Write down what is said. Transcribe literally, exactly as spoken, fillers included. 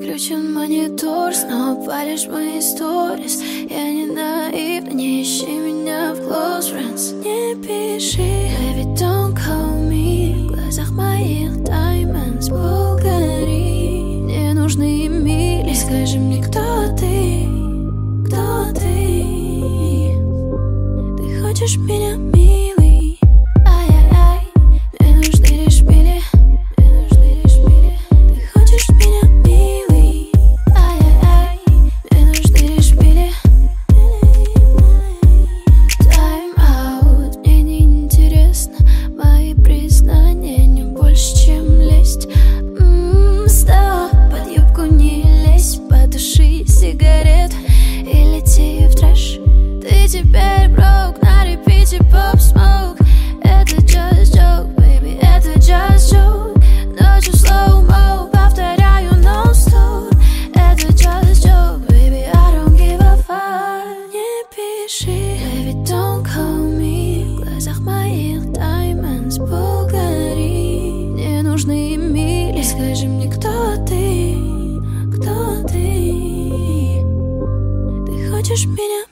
Выключен монитор, снова палишь мои сторис. Я не наивна, не ищи меня в close friends. Не пиши, baby, don't call me. В глазах моих diamonds Булгари. Не нужны мили, скажи мне, кто ты, кто ты. Ты хочешь меня, милый? Ай-яй-яй, мне нужны лишь мили. Мне нужны лишь мили. Ты хочешь меня, милый? Ай-яй-яй, мне нужны лишь мили. Time out, мне не интересно. Мои признания не больше, чем лесть. Ммм, стоп, под юбку не лезь. Потуши сигарет и лети в трэш. Ты теперь broke, на репите pop smoke. Это just joke, baby, это just joke. Ночью slow-mo, повторяю non-stop. Это just joke, baby, I don't give a fuck. Не пиши, baby, don't call me. В глазах моих diamonds Булгари. Не нужны мили, скажи мне, кто ты, кто ты. Ты хочешь меня?